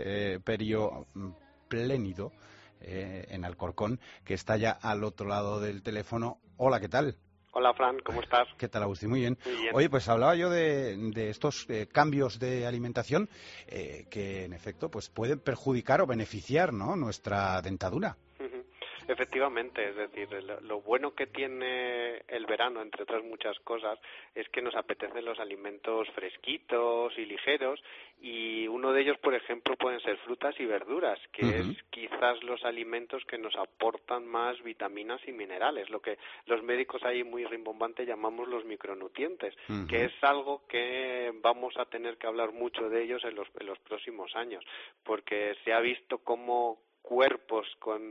Perio Plénido en Alcorcón, que está ya al otro lado del teléfono. Hola, ¿qué tal? Hola, Fran, ¿cómo estás? ¿Qué tal, Agustín? Muy bien. Muy bien. Oye, pues hablaba yo de estos cambios de alimentación que, en efecto, pues pueden perjudicar o beneficiar, ¿no?, nuestra dentadura. Efectivamente, es decir, lo bueno que tiene el verano, entre otras muchas cosas, es que nos apetecen los alimentos fresquitos y ligeros, y uno de ellos, por ejemplo, pueden ser frutas y verduras, que es quizás los alimentos que nos aportan más vitaminas y minerales, lo que los médicos ahí muy rimbombante llamamos los micronutrientes, que es algo que vamos a tener que hablar mucho de ellos en los próximos años, porque se ha visto cómo cuerpos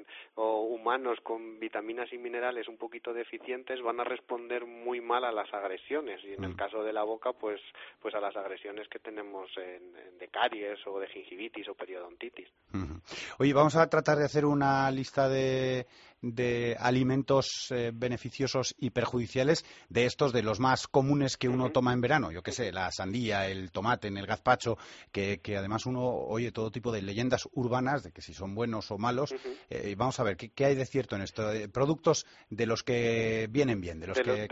o humanos con vitaminas y minerales un poquito deficientes van a responder muy mal a las agresiones, y en el caso de la boca pues a las agresiones que tenemos de caries o de gingivitis o periodontitis. Oye, vamos a tratar de hacer una lista de alimentos beneficiosos y perjudiciales, de estos, de los más comunes que uno toma en verano. Yo qué sé, la sandía, el tomate, el gazpacho, que además uno oye todo tipo de leyendas urbanas de que si son buenos o malos. Vamos a ver, ¿qué hay de cierto en esto? Productos de los que vienen bien, de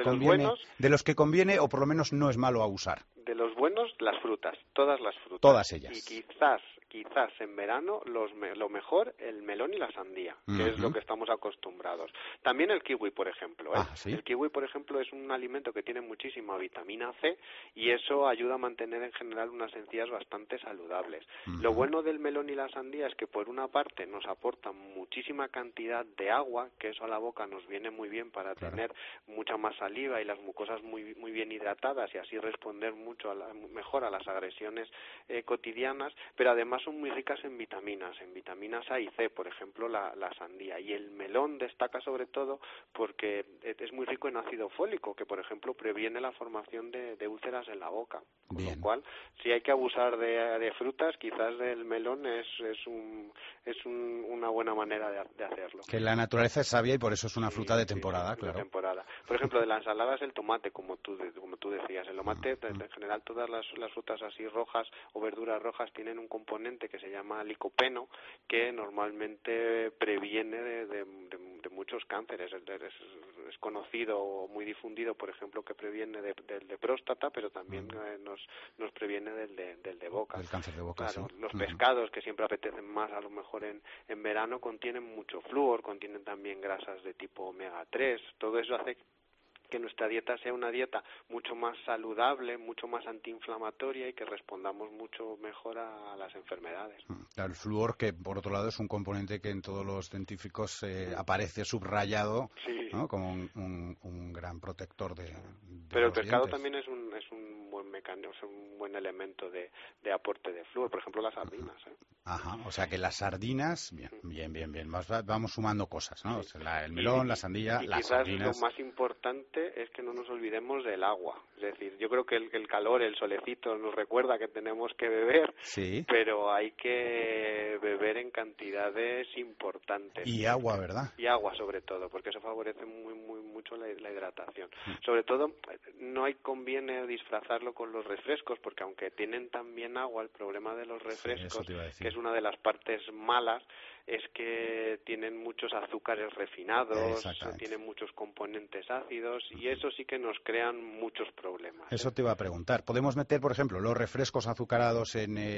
los que conviene o por lo menos no es malo a usar. De los buenos, las frutas, todas las frutas. Todas ellas. Y quizás en verano lo mejor, el melón y la sandía, que es lo que estamos acostumbrados. También el kiwi, por ejemplo. ¿Sí? El kiwi, por ejemplo, es un alimento que tiene muchísima vitamina C y eso ayuda a mantener en general unas encías bastante saludables. Lo bueno del melón y la sandía es que por una parte nos aportan muchísima cantidad de agua, que eso a la boca nos viene muy bien para tener mucha más saliva y las mucosas muy bien hidratadas y así responder mucho mejor a las agresiones cotidianas, pero además son muy ricas en vitaminas A y C, por ejemplo la sandía, y el melón destaca sobre todo porque es muy rico en ácido fólico, que por ejemplo previene la formación de úlceras en la boca, con lo cual si hay que abusar de frutas, quizás el melón es una buena manera de hacerlo. Que la naturaleza es sabia y por eso es una fruta de temporada, claro. De temporada. Por ejemplo, de la ensalada es el tomate, como tú decías. El tomate, en general, todas las frutas así rojas o verduras rojas tienen un componente que se llama licopeno, que normalmente previene de muchos cánceres. es conocido o muy difundido, por ejemplo, que previene del de próstata, pero también nos previene del de boca. El cáncer de boca, claro, sí. Los pescados, que siempre apetecen más a lo mejor en verano, contienen mucho flúor, contienen también grasas de tipo omega 3, todo eso hace que nuestra dieta sea una dieta mucho más saludable, mucho más antiinflamatoria y que respondamos mucho mejor a las enfermedades. Claro, el flúor, que por otro lado es un componente que en todos los científicos aparece subrayado, sí. ¿no? Como un gran protector de Pero el los pescado dientes. también es un buen mecanismo, es un buen elemento de aporte de flúor, por ejemplo las sardinas. Ajá, o sea que las sardinas, bien. Vamos sumando cosas, ¿no? O sea, el melón, la sandía, las sardinas. Lo más importante es que no nos olvidemos del agua. Es decir, yo creo que el calor, el solecito nos recuerda que tenemos que beber, sí. Pero hay que beber en cantidades importantes. Y agua, ¿verdad? Y agua sobre todo, porque eso favorece mucho la hidratación. Sobre todo, no conviene disfrazarlo con los refrescos, porque aunque tienen también agua, el problema de los refrescos, que es una de las partes malas, es que tienen muchos azúcares refinados, tienen muchos componentes ácidos y eso sí que nos crean muchos problemas. Eso te iba a preguntar. ¿Podemos meter, por ejemplo, los refrescos azucarados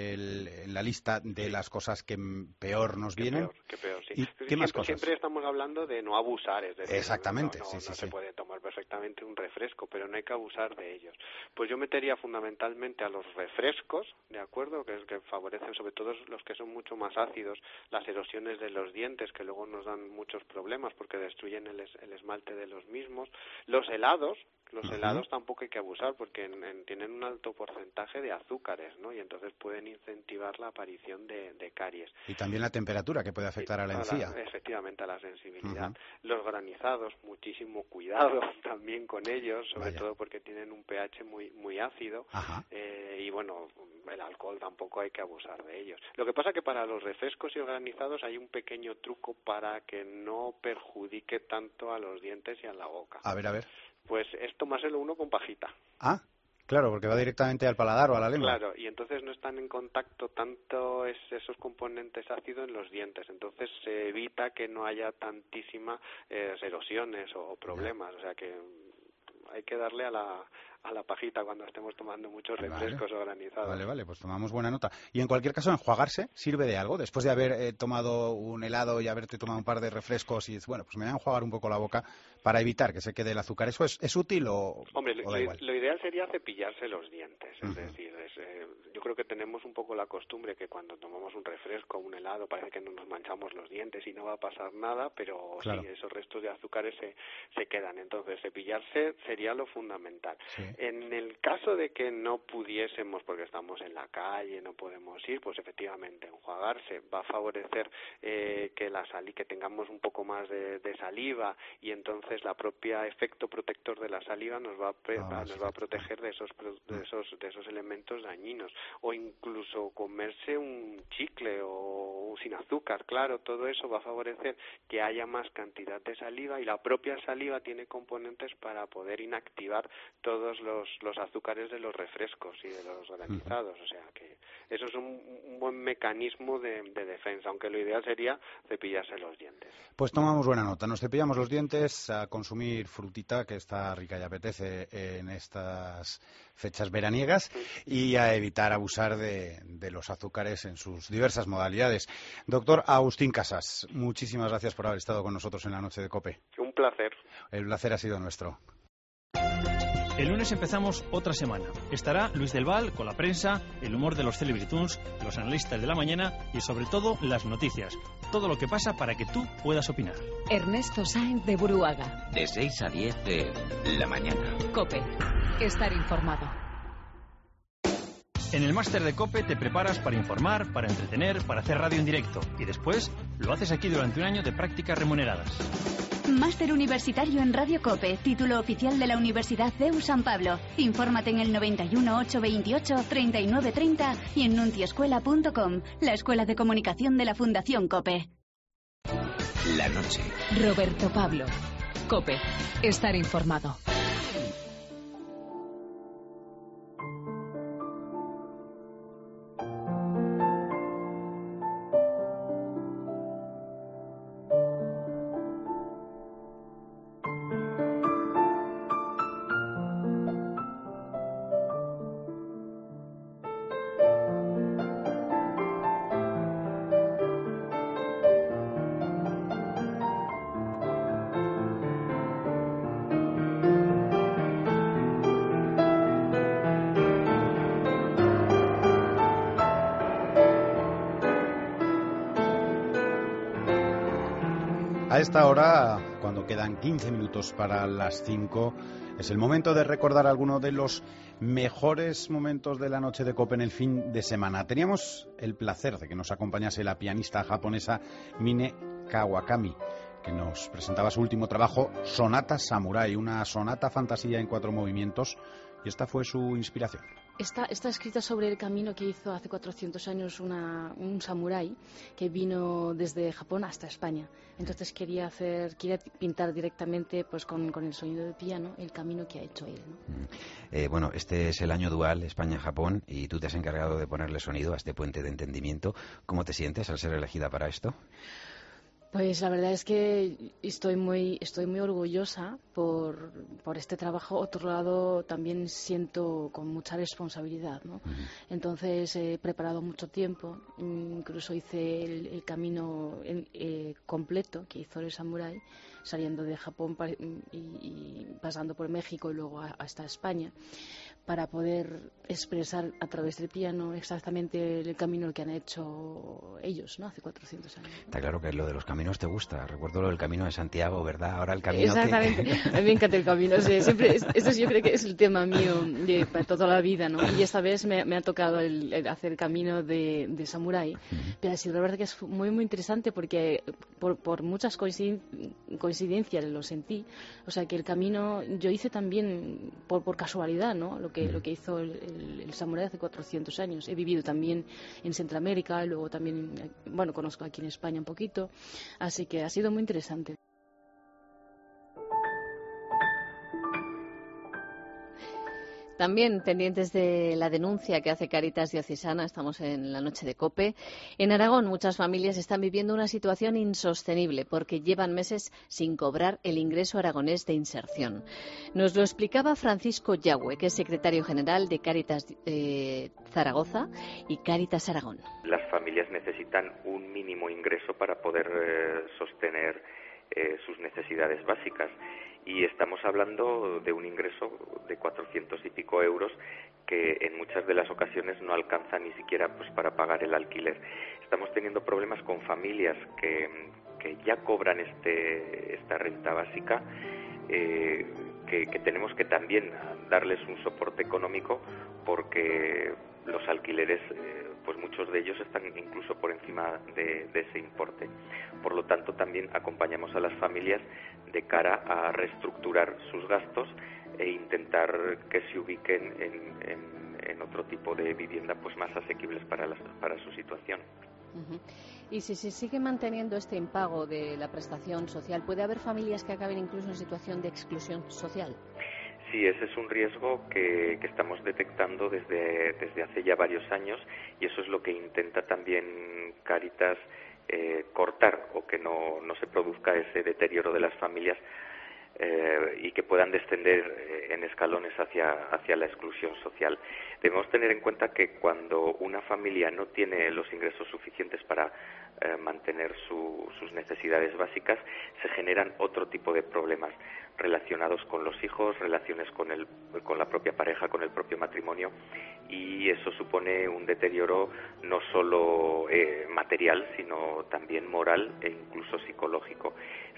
en la lista de las cosas que peor nos vienen? Que peor, sí. ¿Y qué más cosas? Siempre estamos hablando de no abusar, es decir, exactamente, no sí. se puede tomar perfectamente un refresco, pero no hay que abusar de ellos. Pues yo metería fundamentalmente a los refrescos, ¿de acuerdo? Que favorecen sobre todo los que son mucho más ácidos, las erosiones de los dientes que luego nos dan muchos problemas porque destruyen el esmalte de los mismos. Los helados tampoco hay que abusar porque tienen un alto porcentaje de azúcares, ¿no? Y entonces pueden incentivar la aparición de caries. Y también la temperatura que puede afectar a la encía. Efectivamente, a la sensibilidad. Los granizados, muchísimo cuidado también con ellos, sobre todo porque tienen un pH muy ácido. Y bueno, el alcohol tampoco hay que abusar de ellos. Lo que pasa es que para los refrescos y los granizados hay un pequeño truco para que no perjudique tanto a los dientes y a la boca. A ver. Pues es tomárselo uno con pajita. Ah, claro, porque va directamente al paladar o a la lengua. Claro, y entonces no están en contacto tanto esos componentes ácidos en los dientes, entonces se evita que no haya tantísimas erosiones o problemas, o sea que hay que darle a la pajita cuando estemos tomando muchos refrescos o granizados. Vale, pues tomamos buena nota. Y en cualquier caso, ¿enjuagarse sirve de algo? Después de haber tomado un helado y haberte tomado un par de refrescos y bueno, pues me voy a enjuagar un poco la boca para evitar que se quede el azúcar. ¿Eso es útil o da igual? Lo ideal sería cepillarse los dientes, es decir, yo creo que tenemos un poco la costumbre que cuando tomamos un refresco o un helado parece que no nos manchamos los dientes y no va a pasar nada, pero claro, sí, esos restos de azúcares se quedan. Entonces, cepillarse sería lo fundamental. Sí. En el caso de que no pudiésemos, porque estamos en la calle, no podemos ir, pues efectivamente enjuagarse va a favorecer que tengamos un poco más de saliva y entonces la propia efecto protector de la saliva nos va a proteger de esos elementos dañinos. O incluso comerse un chicle o sin azúcar, claro, todo eso va a favorecer que haya más cantidad de saliva y la propia saliva tiene componentes para poder inactivar todos los azúcares de los refrescos y de los granizados, o sea que eso es un buen mecanismo de defensa, aunque lo ideal sería cepillarse los dientes. Pues tomamos buena nota, nos cepillamos los dientes, a consumir frutita que está rica y apetece en estas fechas veraniegas y a evitar abusar de los azúcares en sus diversas modalidades. Doctor Agustín Casas, muchísimas gracias por haber estado con nosotros en la noche de COPE. Un placer. El placer ha sido nuestro. El lunes empezamos otra semana. Estará Luis del Val con la prensa, el humor de los Celebritunes, los analistas de la mañana y sobre todo las noticias. Todo lo que pasa para que tú puedas opinar. Ernesto Sáenz de Buruaga. De 6 a 10 de la mañana. COPE. Estar informado. En el máster de COPE te preparas para informar, para entretener, para hacer radio en directo. Y después lo haces aquí durante un año de prácticas remuneradas. Máster Universitario en Radio COPE, título oficial de la Universidad CEU San Pablo. Infórmate en el 91 828 3930 y en nuntiescuela.com, la escuela de comunicación de la Fundación COPE. La noche. Roberto Pablo. COPE. Estar informado. A esta hora, cuando quedan 15 minutos para las 5, es el momento de recordar algunos de los mejores momentos de la noche de COPE en el fin de semana. Teníamos el placer de que nos acompañase la pianista japonesa Mine Kawakami, que nos presentaba su último trabajo, Sonata Samurai, una sonata fantasía en 4 movimientos, y esta fue su inspiración. Está escrita sobre el camino que hizo hace 400 años un samurái que vino desde Japón hasta España. Entonces quería pintar directamente pues con el sonido del piano el camino que ha hecho él, ¿no? Bueno, este es el año dual España-Japón y tú te has encargado de ponerle sonido a este puente de entendimiento. ¿Cómo te sientes al ser elegida para esto? Pues la verdad es que estoy muy orgullosa por este trabajo. Otro lado, también siento con mucha responsabilidad, ¿no? Entonces he preparado mucho tiempo, incluso hice el camino completo que hizo el samurái, saliendo de Japón y pasando por México y luego hasta España, para poder expresar a través del piano exactamente el camino que han hecho ellos, ¿no? Hace 400 años. Está claro que lo de los caminos te gusta. Recuerdo lo del Camino de Santiago, ¿verdad? Ahora el camino. Exactamente. A mí me encanta el camino. Sí, siempre eso yo creo que es el tema mío para toda la vida, ¿no? Y esta vez me ha tocado el hacer el camino de samurái. Pero ha sido la verdad que es muy muy interesante porque por muchas coincidencias lo sentí. O sea que el camino yo hice también por casualidad, ¿no? Lo que hizo el samurái hace 400 años. He vivido también en Centroamérica, luego también, bueno, conozco aquí en España un poquito, así que ha sido muy interesante. También pendientes de la denuncia que hace Cáritas Diocesana, estamos en la noche de COPE. En Aragón muchas familias están viviendo una situación insostenible porque llevan meses sin cobrar el ingreso aragonés de inserción. Nos lo explicaba Francisco Yagüe, que es secretario general de Cáritas Zaragoza y Cáritas Aragón. Las familias necesitan un mínimo ingreso para poder sostener sus necesidades básicas. Y estamos hablando de un ingreso de 400 y pico euros que en muchas de las ocasiones no alcanza ni siquiera pues para pagar el alquiler. Estamos teniendo problemas con familias que ya cobran esta renta básica, que tenemos que también darles un soporte económico porque los alquileres, pues muchos de ellos están incluso por encima de ese importe. Por lo tanto, también acompañamos a las familias de cara a reestructurar sus gastos e intentar que se ubiquen en otro tipo de vivienda pues más asequibles para su situación. Y si se sigue manteniendo este impago de la prestación social, ¿puede haber familias que acaben incluso en situación de exclusión social? Sí, ese es un riesgo que estamos detectando desde hace ya varios años y eso es lo que intenta también Cáritas cortar o que no se produzca ese deterioro de las familias y que puedan descender en escalones hacia la exclusión social. Debemos tener en cuenta que cuando una familia no tiene los ingresos suficientes para mantener sus necesidades básicas, se generan otro tipo de problemas relacionados con los hijos, relaciones con la propia pareja, con el propio matrimonio, y eso supone un deterioro no solo material, sino también moral e incluso psicológico.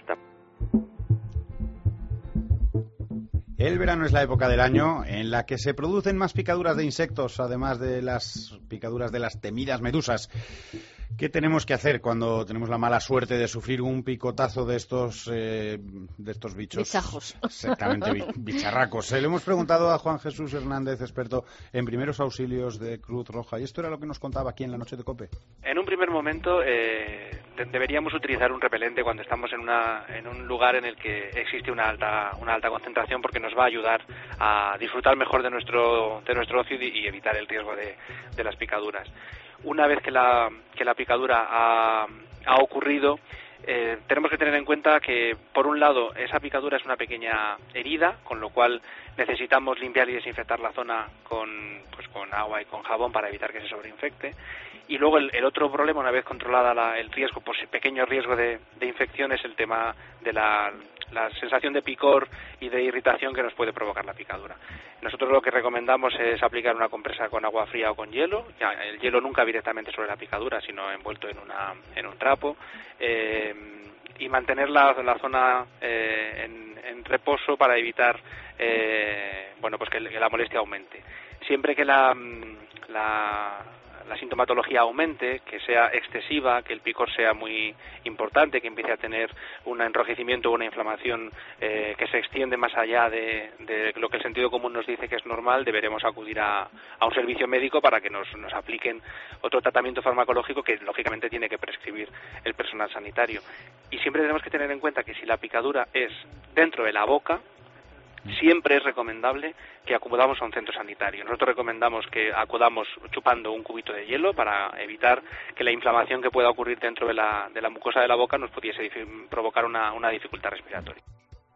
El verano es la época del año en la que se producen más picaduras de insectos, además de las picaduras de las temidas medusas. ¿Qué tenemos que hacer cuando tenemos la mala suerte de sufrir un picotazo de estos bichos? Bichajos. Exactamente, bicharracos. Le hemos preguntado a Juan Jesús Hernández, experto en primeros auxilios de Cruz Roja, y esto era lo que nos contaba aquí en la noche de COPE. En un primer momento deberíamos utilizar un repelente cuando estamos en un lugar en el que existe una alta concentración, porque nos va a ayudar a disfrutar mejor de nuestro ocio y evitar el riesgo de las picaduras. Una vez que la picadura ha ocurrido, tenemos que tener en cuenta que, por un lado, esa picadura es una pequeña herida, con lo cual necesitamos limpiar y desinfectar la zona con agua y con jabón para evitar que se sobreinfecte. Y luego el otro problema, una vez controlada el riesgo, pues el pequeño riesgo de infección, es el tema de la sensación de picor y de irritación que nos puede provocar la picadura. Nosotros lo que recomendamos es aplicar una compresa con agua fría o con hielo. El hielo nunca directamente sobre la picadura, sino envuelto en un trapo. y mantener la zona en reposo para evitar pues que la molestia aumente. Siempre que la sintomatología aumente, que sea excesiva, que el picor sea muy importante, que empiece a tener un enrojecimiento o una inflamación que se extiende más allá de lo que el sentido común nos dice que es normal, deberemos acudir a un servicio médico para que nos apliquen otro tratamiento farmacológico que lógicamente tiene que prescribir el personal sanitario. Y siempre tenemos que tener en cuenta que si la picadura es dentro de la boca, siempre es recomendable que acudamos a un centro sanitario. Nosotros recomendamos que acudamos chupando un cubito de hielo para evitar que la inflamación que pueda ocurrir dentro de la mucosa de la boca nos pudiese provocar una dificultad respiratoria.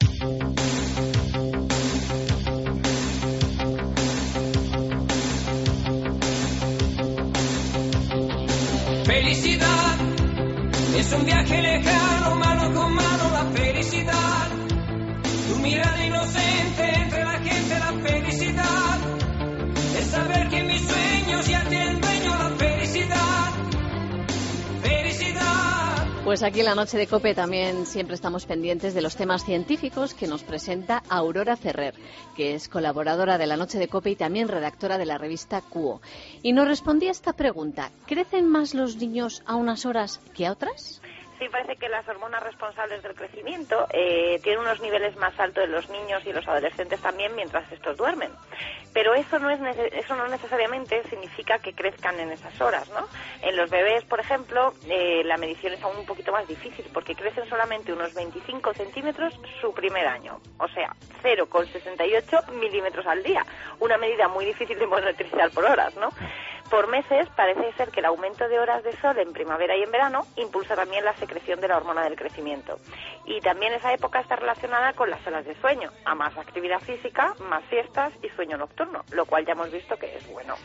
Felicidad es un viaje lejano, mano con mano la felicidad. Tu mirada inocente entre la gente, la felicidad es saber que mis sueños ya tienen dueño, la felicidad, felicidad. Pues aquí en la noche de COPE también siempre estamos pendientes de los temas científicos que nos presenta Aurora Ferrer, que es colaboradora de la noche de COPE y también redactora de la revista Cuo. Y nos respondía esta pregunta: ¿crecen más los niños a unas horas que a otras? Sí, parece que las hormonas responsables del crecimiento tienen unos niveles más altos en los niños y los adolescentes también mientras estos duermen. Pero eso no necesariamente significa que crezcan en esas horas, ¿no? En los bebés, por ejemplo, la medición es aún un poquito más difícil porque crecen solamente unos 25 centímetros su primer año. O sea, 0,68 milímetros al día. Una medida muy difícil de monitorizar por horas, ¿no? Por meses parece ser que el aumento de horas de sol en primavera y en verano impulsa también la secreción de la hormona del crecimiento. Y también esa época está relacionada con las horas de sueño. A más actividad física, más siestas y sueño nocturno, lo cual ya hemos visto que es bueno.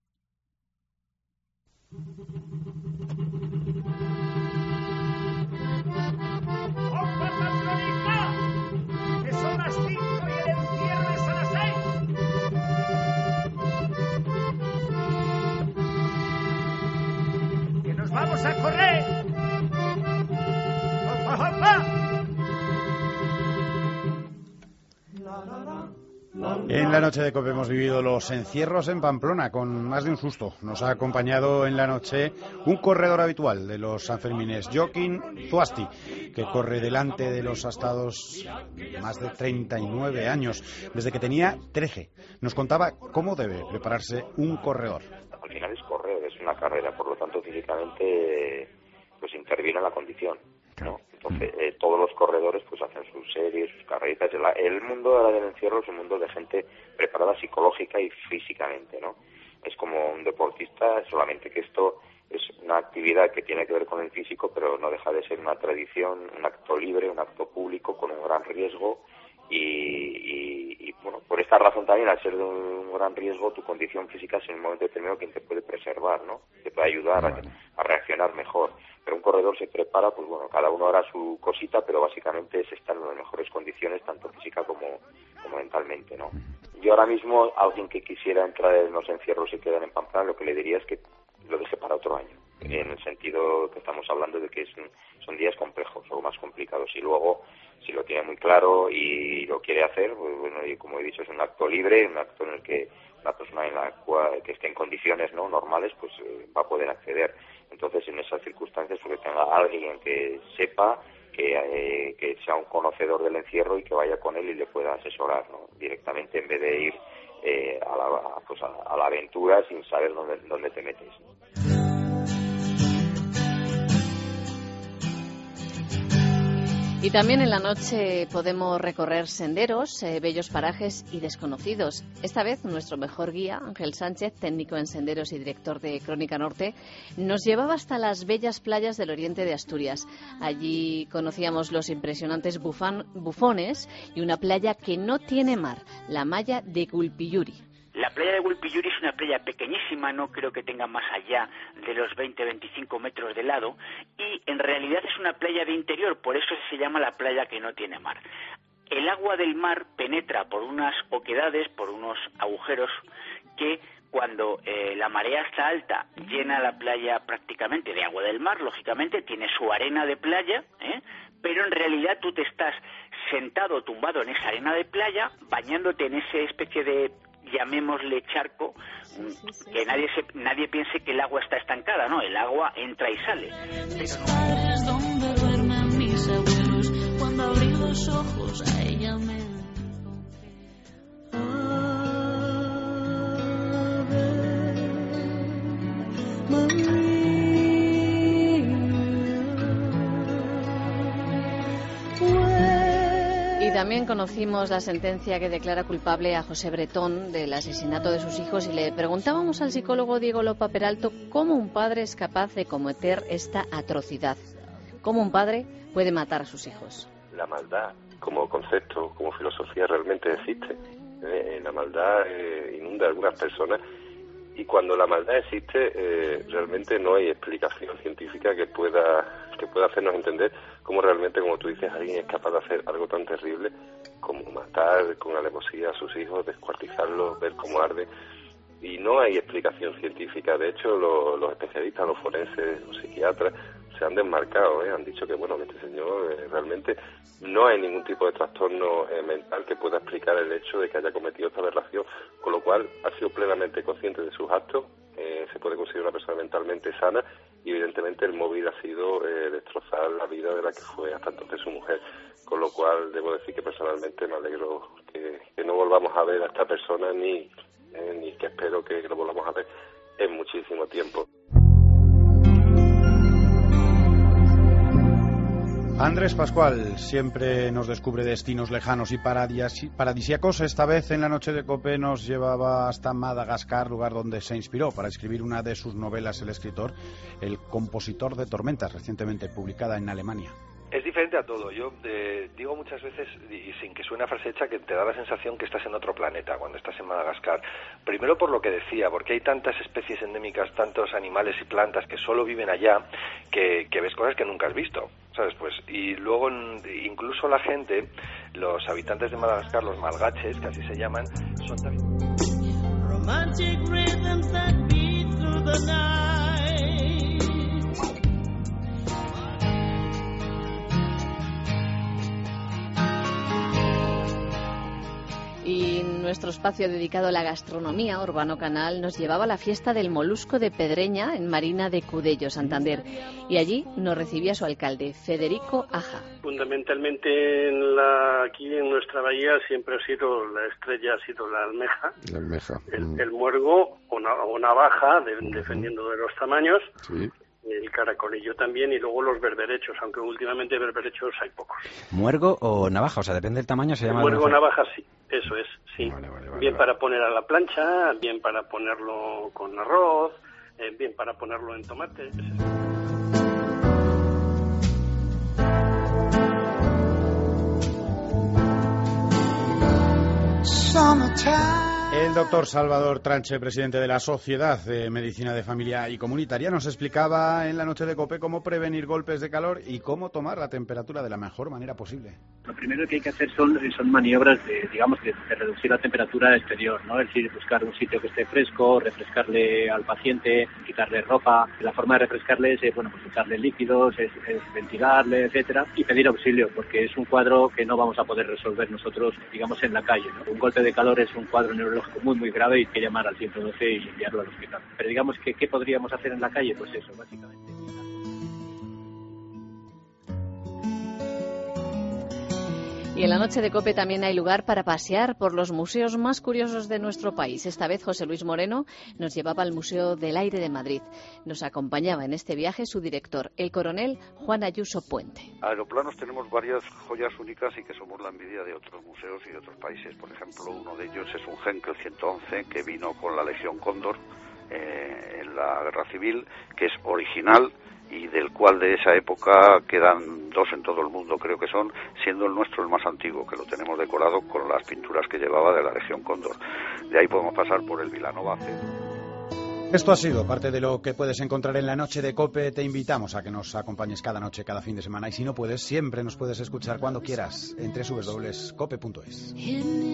¡Que son las 5 y el encierro es a las 6! ¡Que nos vamos a correr! ¡Opa, opa! En la noche de COPE hemos vivido los encierros en Pamplona con más de un susto. Nos ha acompañado en la noche un corredor habitual de los Sanfermines, Joaquín Zuasti, que corre delante de los astados más de 39 años, desde que tenía 13. Nos contaba cómo debe prepararse un corredor. Al final es correr, es una carrera, por lo tanto físicamente pues interviene la condición, ¿no? Entonces todos los corredores pues hacen sus series, sus carreritas. El mundo ahora del encierro es un mundo de gente preparada psicológica y físicamente, ¿no? Es como un deportista, solamente que esto es una actividad que tiene que ver con el físico, pero no deja de ser una tradición, un acto libre, un acto público con un gran riesgo y bueno, por esta razón también, al ser de un gran riesgo, tu condición física es en un momento determinado quien te puede preservar, ¿no? Te puede ayudar a reaccionar mejor. Pero un corredor se prepara, pues bueno, cada uno hará su cosita, pero básicamente es estar en las mejores condiciones, tanto física como mentalmente, ¿no? Yo ahora mismo, alguien que quisiera entrar en los encierros y quedar en Pamplona, lo que le diría es que lo deje para otro año, en el sentido que estamos hablando de que son días complejos o más complicados, y luego, si lo tiene muy claro y lo quiere hacer, pues bueno, y como he dicho, es un acto libre, un acto en el que la persona en la cual que esté en condiciones no normales pues va a poder acceder. Entonces, en esas circunstancias, porque tenga alguien que sepa, que sea un conocedor del encierro y que vaya con él y le pueda asesorar, ¿no? Directamente, en vez de ir a la aventura sin saber dónde te metes. Y también en la noche podemos recorrer senderos, bellos parajes y desconocidos. Esta vez nuestro mejor guía, Ángel Sánchez, técnico en senderos y director de Crónica Norte, nos llevaba hasta las bellas playas del oriente de Asturias. Allí conocíamos los impresionantes bufones y una playa que no tiene mar, la malla de Gulpiyuri. La playa de Gulpiyuri es una playa pequeñísima, no creo que tenga más allá de los 20-25 metros de lado, y en realidad es una playa de interior, por eso se llama la playa que no tiene mar. El agua del mar penetra por unas oquedades, por unos agujeros que cuando la marea está alta llena la playa prácticamente de agua del mar, lógicamente tiene su arena de playa, pero en realidad tú te estás sentado o tumbado en esa arena de playa, bañándote en esa especie de, llamémosle charco, que nadie piense que el agua está estancada, no, el agua entra y sale. Padres, donde duermen mis abuelos, cuando abrí los ojos a ella me Y también conocimos la sentencia que declara culpable a José Bretón del asesinato de sus hijos y le preguntábamos al psicólogo Diego Lopa Peralto cómo un padre es capaz de cometer esta atrocidad. ¿Cómo un padre puede matar a sus hijos? La maldad como concepto, como filosofía realmente existe. La maldad inunda a algunas personas y cuando la maldad existe realmente no hay explicación científica que pueda hacernos entender cómo realmente, como tú dices, alguien es capaz de hacer algo tan terrible como matar con alevosía a sus hijos, descuartizarlos, ver cómo arde. Y no hay explicación científica. De hecho, los especialistas, los forenses, los psiquiatras se han desmarcado, han dicho que bueno, que este señor realmente no hay ningún tipo de trastorno mental que pueda explicar el hecho de que haya cometido esta aberración, con lo cual ha sido plenamente consciente de sus actos, se puede considerar una persona mentalmente sana y evidentemente el móvil ha sido destrozar la vida de la que fue hasta entonces su mujer, con lo cual debo decir que personalmente me alegro que no volvamos a ver a esta persona ni que espero que lo volvamos a ver en muchísimo tiempo. Andrés Pascual siempre nos descubre destinos lejanos y paradisíacos. Esta vez en la noche de COPE nos llevaba hasta Madagascar, lugar donde se inspiró para escribir una de sus novelas el escritor, El compositor de tormentas, recientemente publicada en Alemania. Es diferente a todo. Yo digo muchas veces, y sin que suene a frase hecha, que te da la sensación que estás en otro planeta cuando estás en Madagascar. Primero por lo que decía, porque hay tantas especies endémicas, tantos animales y plantas que solo viven allá, que ves cosas que nunca has visto, ¿sabes? Pues, y luego incluso la gente, los habitantes de Madagascar, los malgaches, que así se llaman, son también... Romantic rhythms that beat through the night. Y nuestro espacio dedicado a la gastronomía, Urbano Canal, nos llevaba a la fiesta del molusco de Pedreña en Marina de Cudello, Santander. Y allí nos recibía su alcalde, Federico Aja. Fundamentalmente aquí en nuestra bahía siempre ha sido la estrella, ha sido la almeja. La almeja. El muergo o navaja, dependiendo de los tamaños. Sí. El caracolillo también, y luego los berberechos, aunque últimamente berberechos hay pocos. ¿Muergo o navaja? O sea, depende del tamaño, se llama... Muergo o navaja, sí, eso es, sí. Vale, bien para poner a la plancha, bien para ponerlo con arroz, bien para ponerlo en tomate. El doctor Salvador Tranche, presidente de la Sociedad de Medicina de Familia y Comunitaria, nos explicaba en la noche de COPE cómo prevenir golpes de calor y cómo tomar la temperatura de la mejor manera posible. Lo primero que hay que hacer son maniobras de reducir la temperatura exterior, ¿no? Es decir, buscar un sitio que esté fresco, refrescarle al paciente, quitarle ropa. La forma de refrescarle es, quitarle líquidos, es ventilarle, etcétera, y pedir auxilio, porque es un cuadro que no vamos a poder resolver nosotros, en la calle, ¿no? Un golpe de calor es un cuadro neurológico muy, muy grave y hay que llamar al 112 y enviarlo al hospital. Pero ¿qué podríamos hacer en la calle? Pues eso, básicamente. Y en la noche de COPE también hay lugar para pasear por los museos más curiosos de nuestro país. Esta vez José Luis Moreno nos llevaba al Museo del Aire de Madrid. Nos acompañaba en este viaje su director, el coronel Juan Ayuso Puente. Aeroplanos tenemos varias joyas únicas y que somos la envidia de otros museos y de otros países. Por ejemplo, uno de ellos es un Henkel 111 que vino con la Legión Cóndor en la Guerra Civil, que es original y del cual de esa época quedan dos en todo el mundo, creo que son, siendo el nuestro el más antiguo, que lo tenemos decorado con las pinturas que llevaba de la Legión Cóndor. De ahí podemos pasar por el Vilanova C. Esto ha sido parte de lo que puedes encontrar en la noche de COPE. Te invitamos a que nos acompañes cada noche, cada fin de semana, y si no puedes, siempre nos puedes escuchar cuando quieras en www.cope.es.